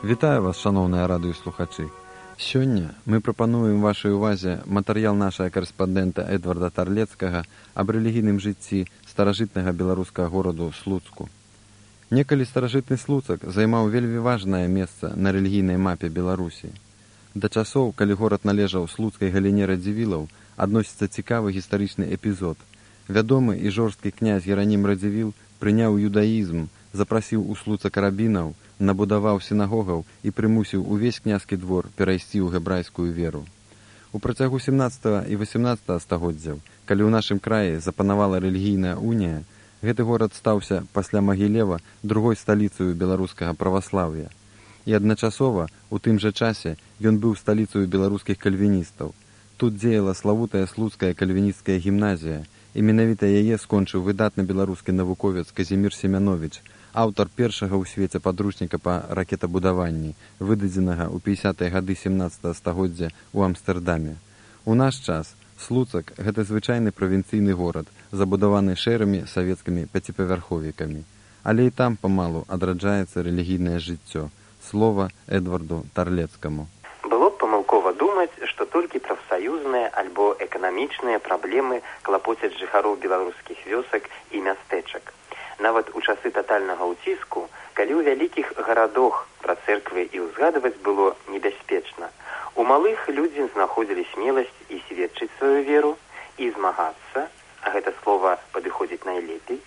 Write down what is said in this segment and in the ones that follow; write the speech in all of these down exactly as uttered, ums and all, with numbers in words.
Вітаю вас, шановныя радыёслухачы. Сёння мы прапануем вашай увазе матэрыял нашага карэспандэнта Эдварда Тарлецкага аб рэлігійным жыцці старажытнага беларускага гораду Слуцку. Некалі старажытны Слуцак займаў вельмі важнае месца на рэлігійнай мапе Беларусі. Да часоў, калі горад належаў слуцкай галіне радзівілаў, адносіцца цікавы гістарычны эпізод. Вядомы і жорсткі князь Геранім Радзівіл прыняў юдаізм, запрасіў у Слуцак рабінаў, набудаваў сінагогаў і прымусіў увесь княжскі двор перайсці ў гебрайскую веру. У працягу сямнаццатага і васямнаццатага стагоддзяў, калі ў нашым краі запанавала рэлігійная унія, гэты горад стаўся пасля Магілева другой сталіцаю беларускага праваслаўя. І адначасова, у тым жа часе, ён быў сталіцаю беларускіх кальвіністаў. Тут дзеяла славутая слуцкая кальвінісцкая гімназія, і менавіта яе скончыў выдатны беларускі навуковец Казімір Семяновіч, аўтар першага ў свеце падручніка па ракетабудаванні, выдадзенага ў пятидесятыя гады сямнаццатага стагоддзя ў Амстэрдаме. У наш час Слуцак – гэта звычайны правінцыйны горад, забудаваны шэрымі савецкімі пяціпавярховікамі. Але і там памалу адраджаецца рэлігійнае жыццё. Слова Эдварду Тарлецкаму. Было б памылкова думаць, што толькі прафсаюзныя альбо эканамічныя праблемы клапоцяць жыхароў беларускіх вёсак і мястэчак. Нават у часы татальнага ўціску, калі ў вялікіх гарадах пра цэрквы і ўзгадваць было небяспечна, у малых людзі знаходзілі смеласць і сведчыць сваю веру, і змагацца, а гэта слова падыходзіць найлепей,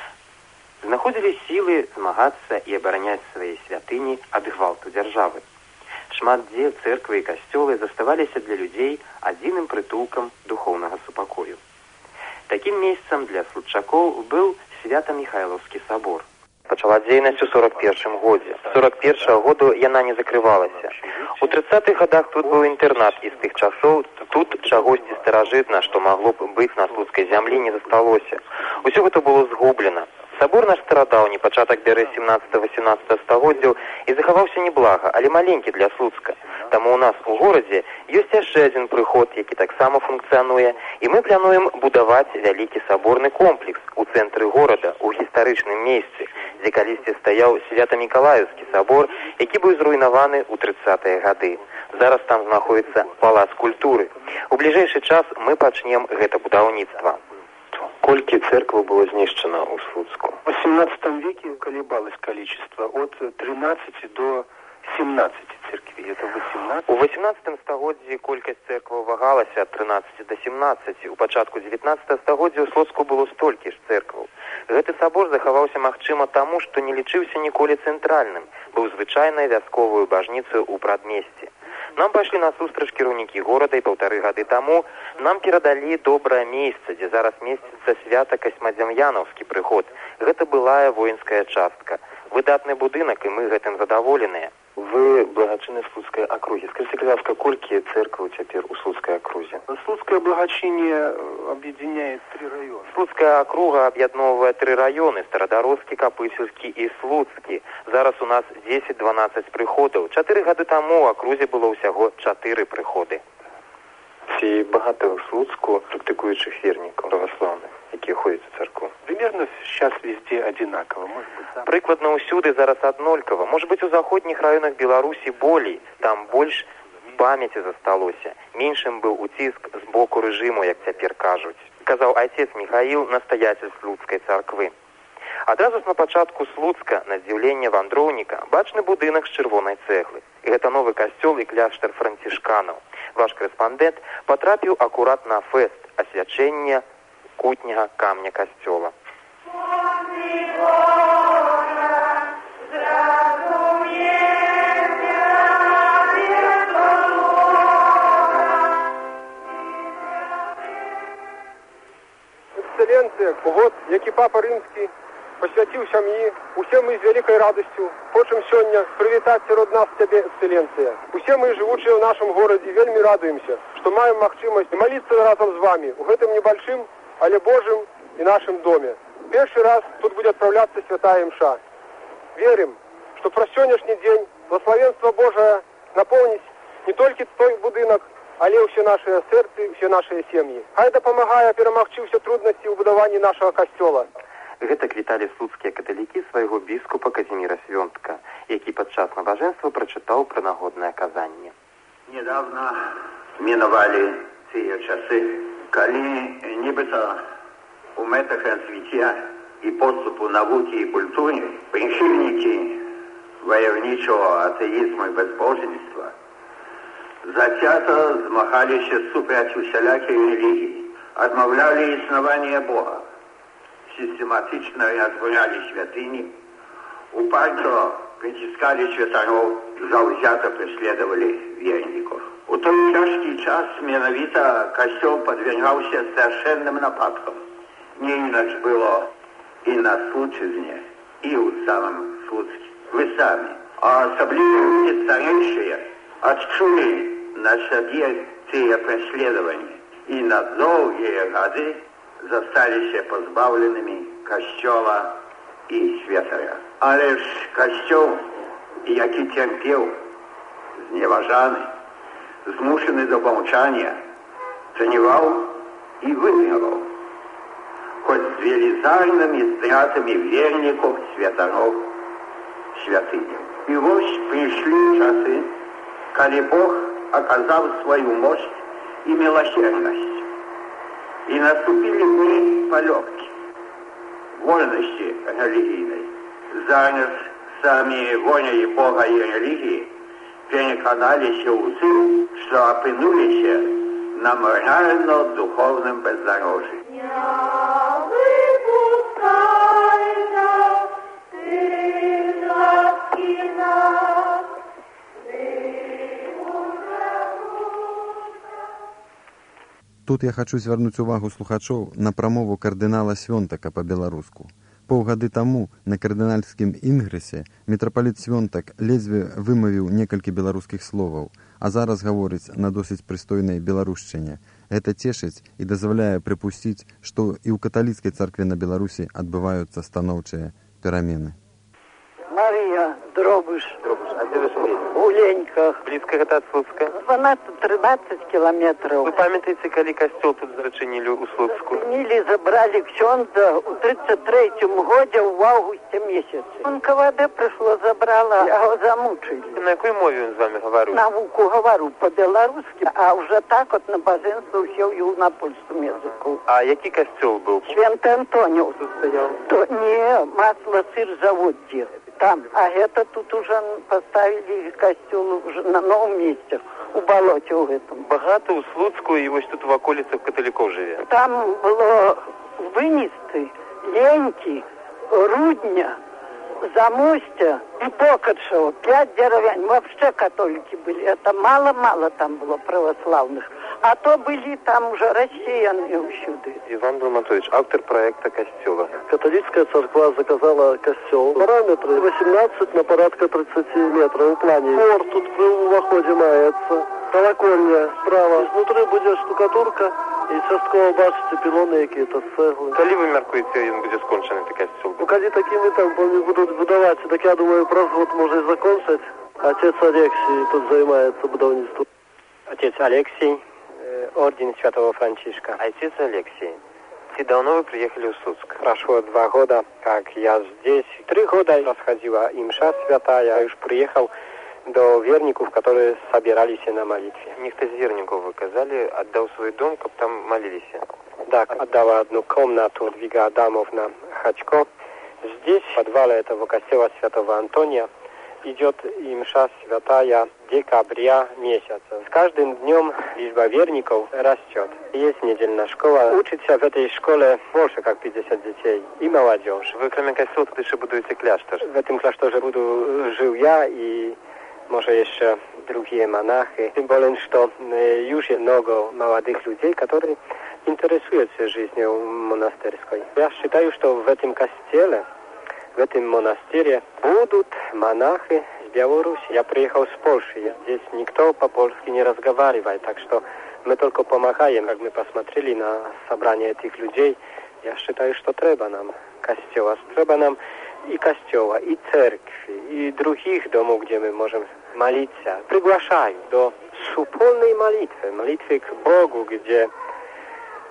знаходзілі сілы змагацца і абараняць свае святыні ад гвалту дзяржавы. Шмат дзе цэрквы і касцёлы заставаліся для людзей адзіным прытулкам духоўнага супакою. Такім месцам для слуцчакоў быў Свято-Михайловскі сабор. Пачала дзейнасць у сорок першым годзе. З сорок першага году яна не закрывалася. У трыццатых гадах тут быў інтэрнат, і з тых часоў тут чагосьці старажытна, што магло б быць на слуцкай зямлі, не засталося. Усё гэта было згублена. Сабор наш старадаўні, пачатак бярэ сямнаццатага-васямнаццатага стагоддзяў, і захаваўся неблага, але маленькі для Слуцка. Таму ў нас у горадзе ёсць яшчэ адзін прыход, які таксама функцыянуе, і мы плануем будаваць вялікі саборны комплекс у цэнтры горада, у гістарычным месцы, дзе калісьці стаяў Свято-Мікалаеўскі сабор, які быў зруйнаваны ў трыццатыя гады. Зараз там знаходзіцца палац культуры. У бліжэйшы час мы пачнем гэта будаўніцтва. Колькі церкваў было знішчана ў Слуцку? В восемнадцатом веке колебалось количество от тринадцати до семнадцати церквей. Это восемнадцать. У восемнадцатым стагоддзі колькасць церкваў вагалася ад трынаццаці до семнадцаці. У пачатку дзевятнаццатага стагоддзя ў Слуцку было столькі ж церкваў. Гэты сабор захаваўся, магчыма, таму, што не лічыўся ніколі цэнтральным, быў звычайнай вясковую бажніцаю ў прадмесці. Нам пайшлі насустрач кіраўнікі горада, і паўтары гады таму нам перадалі добрае месца, дзе зараз месціцца Свята-Касьмадзям'янаўскі прыход. Гэта былая воінская частка. Выдатны будынак, і мы гэтым задаволеныя. Вы благочинны Слуцкай акругі. Скажите, будь ласка, колькі церкваў цяпер у Слуцкай акрузе? Слуцкае благочинне объединяет три районы. Слуцкая акруга аб'ядноўвае тры раёны: Старадародскі, Капысельскі і Слуцкі. Зараз у нас дзесяць-дванаццаць прыходаў. Чатыры гады таму у акрузе было ўсяго чатыры прыходы. Ці багата ў Слуцку практыкуючых вернікаў праваслаўных, якія ходзяць у царкву? Примерно сейчас везде одинаково. Может быть, там... Прыкладна ўсюды зараз аднолькава. Можа быць, у заходніх раёнах Беларусі болей, там больш памяці засталося. Меншым быў уціск з боку рэжыму, як цяпер кажуць. Казаў айцец Міхаіл, настаяцель Слуцкай царквы. Адразу ж на пачатку Слуцка, на здзіўленне вандроўніка, бачны будынак з чырвонай цэглы. І гэта новы касцёл і кляштар францішканаў. Ваш корэспандэнт патрапіў акурат на фэст асвячэння кутняга камня касцёла. Эксцэлленцыя, год, які папа рымскі посвяціў сям'і, усе мы з вялікай радасцю хочам сёння прывітаць сярод нас цябе, эксцэлленцыя. Усе мы, жывучыя ў нашым горадзе, вельмі радуемся, што маем магчымасць маліцца разам з вамі у гэтым небольшым, але Божым і нашым доме. Першы раз тут будзе адпраўляцца святая імша. Верым, што праз сённяшні дзень благословенство Божае напоўніць не толькі той будынак, але ўсе нашыя сэрцы, ўсе нашыя сем'і. Хай дапамагае перамагчы ўсе труднасці ў будаванні нашага касцёла. Гэтак віталі слуцкія каталікі свайго біскупа Казіміра Свёнтка, які падчас набажэнства прачытаў пра нагоднае казанне. Недавно миновали те часы, коли нібито у мэтах развития и поступу науки и культуры прихильники войовничего атеизма и безбожества затято змагалися супроть усялякой религии, отмовляли основания Бога, систематично разбуряли святыни, упорно притискали святаров, завзято преследовали верников. У той тяжкий час менавіта костел подвергался совершенным нападкам. Не иначе было и на Случизне, и у самом Слуцке. Вы сами, а особливо и старейшие, отчули на себе те преследования и на долгие годы застались позбавленными костела и святаря. А лишь костел, який терпел, зневажаний, змушений до помовчання, ценував і визнавав, хоч з велизарними стратами верников, святаров, святынь. І ось прийшли часи, коли Бог оказав свою мощь и милосердность. И наступили дни полегки, вольности религийной. Зараз сами воли Бога и религии переконались узы, что опынулись на морально-духовном бездорожье. Тут я хочу звярнуць увагу слухачоў на прамову кардынала Свёнтака па-беларуску. Паўгады таму на кардынальскім інгрэсе мітрапаліт Свёнтак ледзьве вымавіў некалькі беларускіх словаў, а зараз гаворыць на досыць прыстойнай беларушчыне. Гэта цешыць і дазваляе прыпусціць, што і ў каталіцкай царкве на Беларусі адбываюцца станоўчыя перамены. Мария Дробыш. Дробыш, а где вы живете? У Леньках. Близко это от Слуцка? дванадцать-тринадцать километров. Вы памятаете, коли костел тут зачинили у Слуцку? Зачинили, забрали ксёндза у тридцать третьем году в августе месяце. Он КВД пришло, забрала, а его замучили. На какой мове он с вами говорил? Науку говорю по-белорусски, а уже так вот на божество сел и на польском языку. А який костел был? Святый Антониус. Тут стоял? То, не, масло, сыр, завод где. Там. А это тут уже поставили костел уже на новом месте, у болоте у этом. Багато у Слуцку и ось тут в околицах католиков живет. Там было вынести Леньки, Рудня, Замостья и Покотшево. Пять деревень. Вообще католики были. Это мало-мало там было православных. А то были там уже россияне всюду. Иван Долматович, автор проекта костела. Католическая церква заказала костел. Параметры восемнадцать на порядка тридцать метров. В плане хор тут при уваходе мается. Колокольня справа. Внутри будет штукатурка. І частково бачите пілони які-то з цегли. Коли ви міркуєте, він буде скончений такий костел? Ну, коли такими темпами будуть будувати, так я думаю, про год може і закончить. Отець Алексій тут займається будівництвом. Отец Алексей, орден Святого Францишка. Отец Алексей, и давно вы приехали в Слуцк? Прошло два года, как я здесь. Три года расходила имша святая. Я уж приехал до верников, которые собирались на молитве. Никто из верников, вы сказали, отдал свой дом, как там молились? Да, отдала одну комнату Двига Адамовна Хачко. Здесь, в подвале этого костела Святого Антония, идет имша святая декабря месяца. С каждым днем лишба верников растет. Есть недельная школа. Учится в этой школе больше, как пятьдесят детей. И молодежь. Вы, кроме костела, тут еще будете кляштор? В этом кляшторе буду жил я и, может, еще другие монахи. Тем более, что już есть много молодых людей, которые интересуются жизнью монастырской. Я считаю, что в этом костеле, в этом монастыре будут монахи с Беларуси. Я приехал с Польши. Здесь никто по-польски не разговаривает, так что мы только помогаем. Как мы посмотрели на собрание этих людей, я считаю, что треба нам костела. Треба нам и костела, и церкви, и других домов, где мы можем молиться. Приглашаю до супольной молитвы, молитвы к Богу, где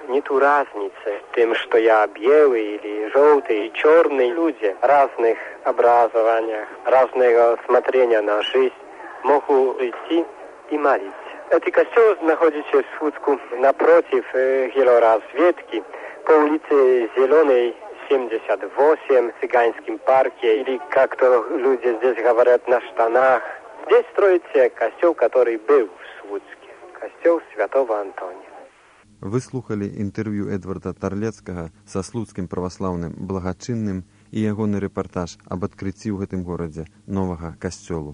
нету разницы тем, что я белый или желтый, и черный. Люди разных образований, разного смотрения на жизнь могут идти и молиться. Этот костел находится в Слуцку напротив э, гелоразведки по улице Зеленой, семьдесят восемь, в Цыганском парке, или как-то люди здесь говорят, на штанах. Здесь строится костел, который был в Слуцке, костел Святого Антония. Вы слухали інтэрв'ю Эдварда Тарлецкага са слуцкім праваслаўным благачынным і ягоны рэпартаж аб адкрыцці ў гэтым горадзе новага касцёлу.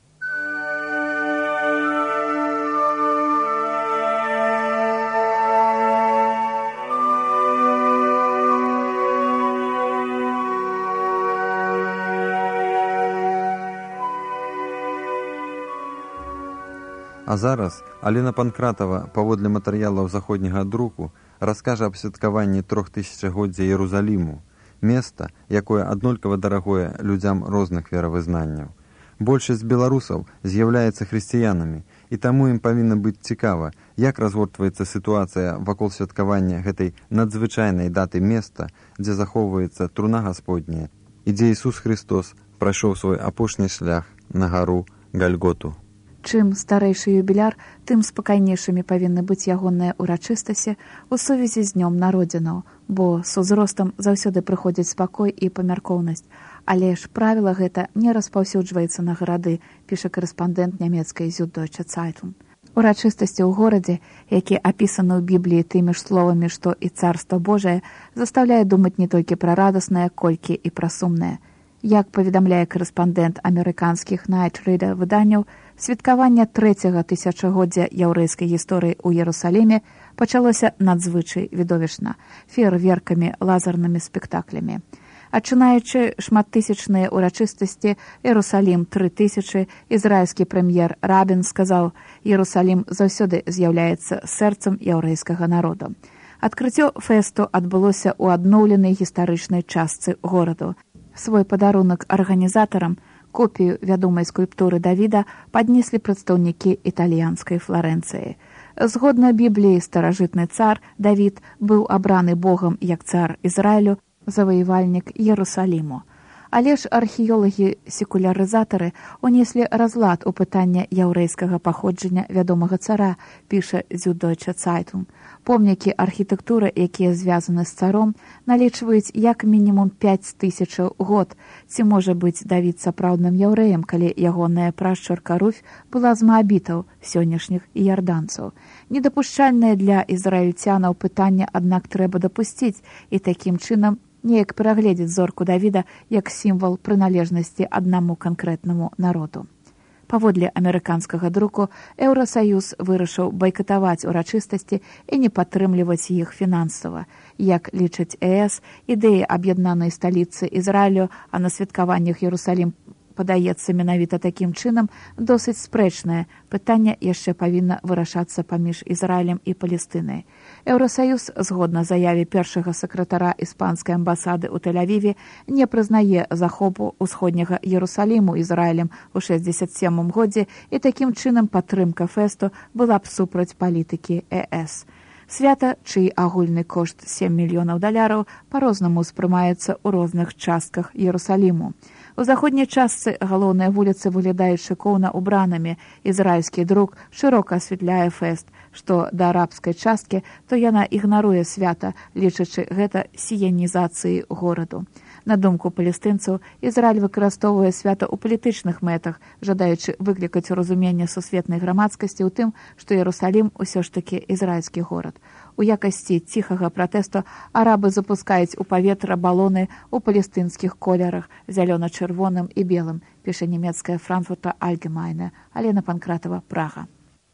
А зараз Алена Панкратова, паводле матэрыялаў заходняга друку, раскажа аб святкаванні трохтысячагоддзя Іерусаліму, места, якое аднолькава дарагое людзям розных веравызнанняў. Большасць беларусаў з'яўляецца хрысціянамі, і таму ім павінна быць цікава, як разгортваецца сітуацыя вакол святкавання гэтай надзвычайнай даты места, дзе захоўваецца труна Гасподняя, і дзе Ісус Христос прайшоў свой апошні шлях на гару Гальготу. Чым старэйшы юбіляр, тым спакайнейшымі павінны быць ягоныя ўрачыстасці ў сувязі з днём народзінаў, бо з узростам заўсёды прыходзіць спакой і памяркоўнасць. Але ж правіла гэта не распаўсюджваецца на гарады, піша карэспандэнт нямецкай Süddeutsche Zeitung. Урачыстасці ў горадзе, які апісаны ў Бібліі тымі ж словамі, што і царства Божае, застаўляе думаць не толькі пра радаснае, колькі і пра сумнае. Як паведамляе карэспандэнт амерыканскіх Night Reader выданняў, святкаванне трэцяга тысячагоддзя яўрэйскай гісторыі ў Іерусаліме пачалося надзвычай відовішна феерверкамі, лазернымі спектаклямі. Адчынаючы шматтысячныя ўрачыстасці «Іерусалім тры тысячы», ізраільскі прэм'ер Рабін сказаў: «Іерусалім заўсёды з'яўляецца сэрцам яўрэйскага народу». Адкрыццё фэсту адбылося ў адноўленай гістарычнай частцы гораду. Свой падарунак арганізатарам, копію вядомай скульптуры Давіда, паднеслі прадстаўнікі італьянскай Флорэнцыі. Згодна Бібліі, старажытны цар Давід быў абраны Богам як цар Ізраілю, заваявальнік Іерусаліму. Але ж археолагі-секулярызатары унеслі разлад у пытанне яўрэйскага паходжання вядомага цара, піша Süddeutsche Zeitung. Помнікі архітэктуры, якія звязаны з царом, налічваюць як мінімум пяць тысяч год. Ці можа быць Давід сапраўдным яўрэем, калі ягоная прашчурка Руфь была з маабітаў, сённяшніх іярданцаў. Недапушчальнае для ізраільцянаў пытанне, аднак трэба дапусціць, і такім чынам неяк перагледзець зорку Давіда як сімвал прыналежнасці аднаму канкрэтнаму народу. Паводле амерыканскага друку, Еўрасаюз вырашыў байкатаваць урачыстасці і не падтрымліваць іх фінансава. Як лічыць ЕС, ідэя аб'яднанай сталіцы Ізраілю, а на святкаваннях Іерусалім падаецца менавіта такім чынам, досыць спрэчнае. Пытанне яшчэ павінна вырашацца паміж Ізраілем і Палестынай. Еўрасаюз, згодна заяве першага сакратара іспанскай амбасады ў Тель-Авіве, не прызнае захопу ўсходняга Іерусаліму Ізраілем у шэсцьдзесят сёмым годзе, і такім чынам падтрымка фэсту была б супраць палітыкі ЕС. Свята, чый агульны кошт сем мільёнаў даляраў, па-рознаму ўспрымаецца ў розных частках Іерусаліму. У заходняй частцы галоўныя вуліцы выглядаюць шыкоўна убранымі. Ізраільскі друк шырока асвятляе фэст. Што да арабскай часткі, то яна ігнаруе свята, лічачы гэта сіянізацыі гораду. На думку палестынцаў, Ізраіль выкарыстоўвае свята ў палітычных мэтах, жадаючы выклікаць разуменне сусветнай грамадскасці ў тым, што Іерусалім усё ж такі ізраільскі горад. У якасці ціхага пратэсту арабы запускаюць у паветра балоны ў палестынскіх колерах, зялёна-чырвоным і белым, піша нямецкая Frankfurter Allgemeine, Алена Панкратова, Прага.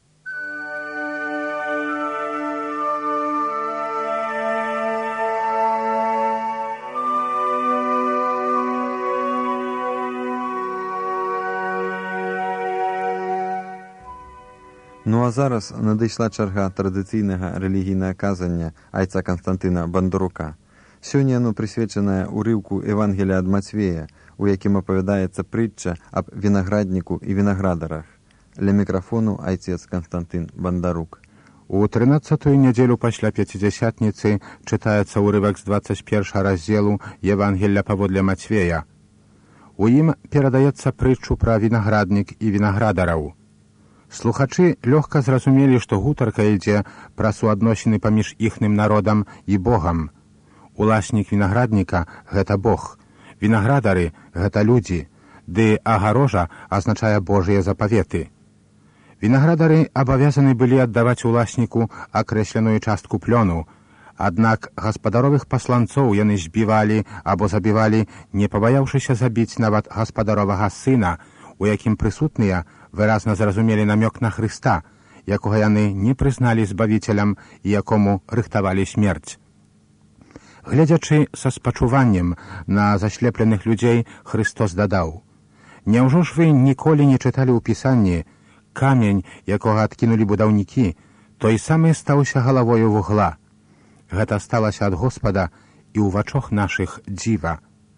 Ну а зараз надышла чарга традыцыйнага рэлігійнага казання айца Канстантына Бандарука. Сёння яно прысвечанае ўрыўку Евангелія ад Мацвея, у якім апавядаецца прытча аб вінаградніку і вінаградарах. Ля мікрафону айцец Канстантын Бандарук. У трынаццатую нядзелю пасля пяцідзясятніцы чытаецца ўрывак з дваццаць першага раздзелу Евангелля паводле Мацвея. У ім перадаецца прытчу пра вінаграднік і вінаградараў. Слухачы лёгка зразумелі, што гутарка ідзе пра суадносіны паміж іхным народам і Богам. Уласнік вінаградніка – гэта Бог, вінаградары – гэта людзі, ды агарожа азначае Божыя запаветы. Вінаградары абавязаны былі аддаваць уласніку акрэсленую частку плёну, аднак гаспадаровых пасланцоў яны збівалі або забівалі, не пабаяўшыся забіць нават гаспадаровага сына, у якім прысутныя выразна зразумелі намёк на Хрыста, якога яны не прызналі збавіцелем і якому рыхтавалі смерць. Гледзячы са спачуваннем на заслепленых людзей, Хрыстос дадаў: «Няўжо ж вы ніколі не чыталі ў Пісанні, камень, якога адкінулі будаўнікі, той самы стаўся галавою вугла. Гэта сталася ад Господа і ў вачах нашых дзіва».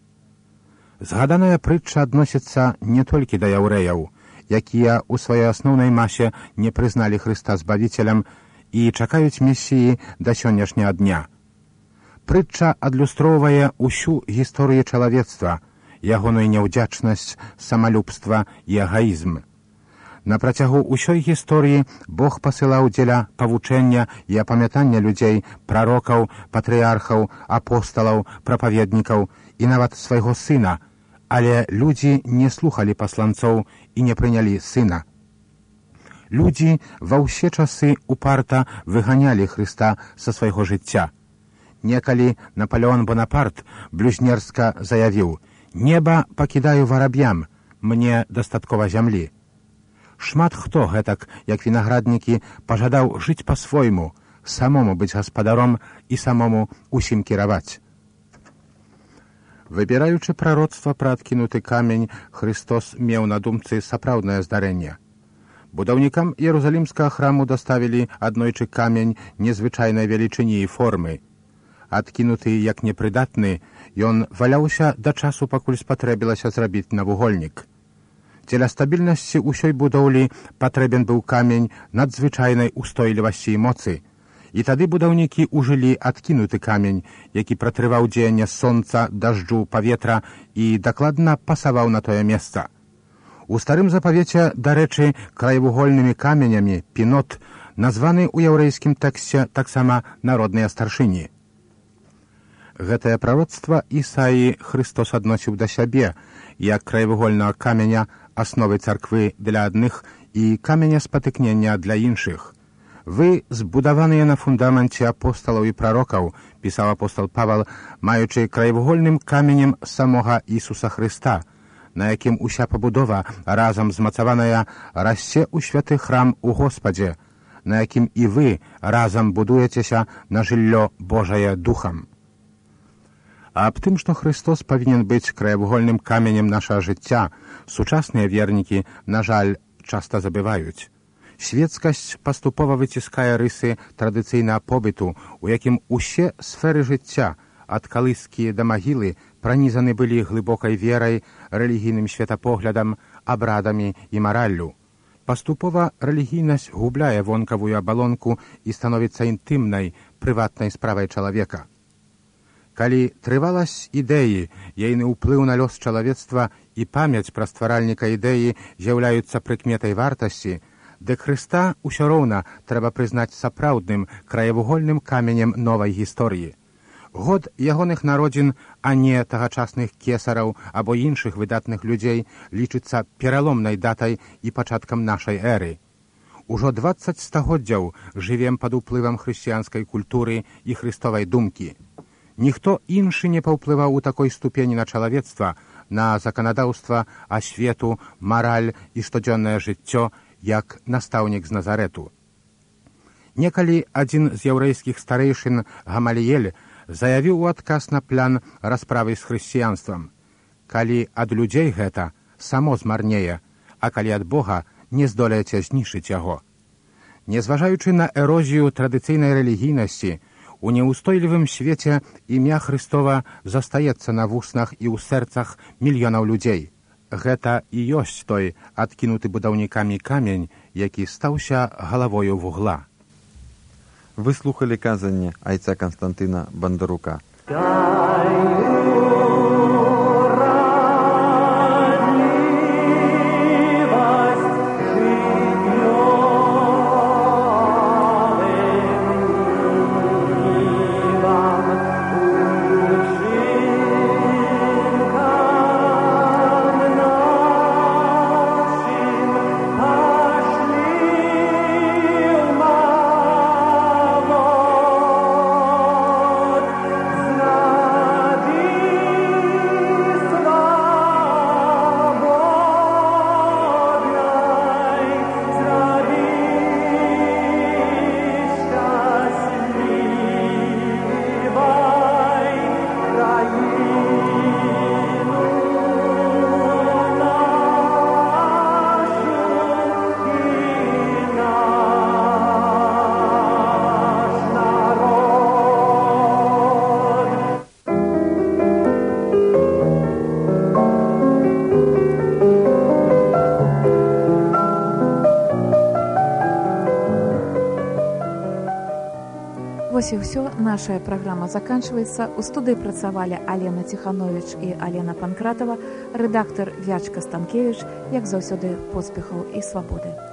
Згаданая прытча адносіцца не толькі да яўрэяў, якія ў сваёй асноўнай масе не прызналі Хрыста збавіцелем і чакаюць месіі да сённяшняга дня. Прытча адлюстроўвае ўсю гісторыю чалавецтва, ягоную няўдзячнасць, самалюбства і эгоізм. На працягу ўсёй гісторыі Бог пасылаў дзеля павучэння і апамятання людзей, прарокаў, патрыярхаў, апосталаў, прапаведнікаў і нават свайго сына, але людзі не слухалі пасланцоў і не прынялі сына. Людзі ва ўсе часы упарта выганялі Хрыста са свайго жыцця. Некалі Напалеон Бонапарт блюзнерска заявіў: «Неба пакідаю вараб'ям, мне дастаткова зямлі». Шмат хто гэтак, як вінаграднікі, пажадаў жыць па-свойму, самому быць гаспадаром і самому усім кіраваць. Выбіраючы прароцтва пра адкінуты камень, Хрыстос меў на думцы сапраўднае здарэнне. Будаўнікам Ерусалімскага храму даставілі аднойчы камень незвычайнай велічыні і формы. Адкінуты як непрыдатны, ён валяўся да часу, пакуль спатрэбілася зрабіць навугольнік. Дзеля стабільнасці ўсёй будоўлі патрэбен быў камень надзвычайнай устойлівасці і моцы, і тады будаўнікі ўжылі адкінуты камень, які пратрываў дзеянне сонца, дажджу, паветра і дакладна пасаваў на тое месца. У старым запавеце, дарэчы, краевугольнымі каменямі пінот названы ў яўрэйскім тэксце таксама народныя старшыні. Гэтае прароцтва Ісаі Хрыстос адносіў да сябе, як краевугольнага каменя, асновы царквы для адных і каменя спатыкнення для іншых. «Вы, збудаваныя на фундаменце апосталаў і прарокаў», пісаў апостал Павал, маючы краевугольным каменем самога Ісуса Хрыста, на якім уся пабудова, разам змацаваная, расце ў святы храм у Господзе, на якім і вы разам будуецеся на жыллё Божае духам. А аб тым, што Хрыстос павінен быць краевугольным каменем нашага жыцця, сучасныя вернікі, на жаль, часта забываюць. Свецкасць паступова выціскае рысы традыцыйнага побыту, у якім усе сферы жыцця, ад калыскі да магілы, пранізаны былі глыбокай верай, рэлігійным светапоглядам, абрадамі і мараллю. Паступова рэлігійнасць губляе вонкавую абалонку і становіцца інтымнай, прыватнай справай чалавека. Калі трываласць ідэі, ейны ўплыў на лёс чалавецтва і памяць пра стваральніка ідэі з'яўляюцца прыкметай вартасці, дык Хрыста ўсё роўна трэба прызнаць сапраўдным краевугольным каменем новай гісторыі. Год ягоных народзін, а не тагачасных кесараў або іншых выдатных людзей, лічыцца пераломнай датай і пачаткам нашай эры. Ужо дваццаць стагоддзяў жывем пад уплывам хрысціянскай культуры і хрыстовай думкі. Ніхто іншы не паўплываў у такой ступені на чалавецтва, на заканадаўства, асвету, мараль і штодзённае жыццё, як настаўнік з Назарэту. Некалі адзін з яўрэйскіх старэйшын, Гамаліель, заявіў у адказ на план расправы з хрысціянствам: «Калі ад людзей гэта, само змарнее, а калі ад Бога, не здолееце знішчыць яго». Незважаючы на эрозію традыцыйнай рэлігійнасці, у неўстойлівым свеце імя Хрыстова застаецца на вуснах і ў сэрцах мільёнаў людзей. Гэта і ёсць той адкінуты будаўнікамі камень, які стаўся галавою вугла. Вы слухали казанне айца Константына Бандарука. Вось і ўсё, наша праграма заканчваецца. У студыі працавалі Алена Ціхановіч і Алена Панкратава, рэдактар Вячка Станкевіч, як заўсёды, поспехаў і свабоды.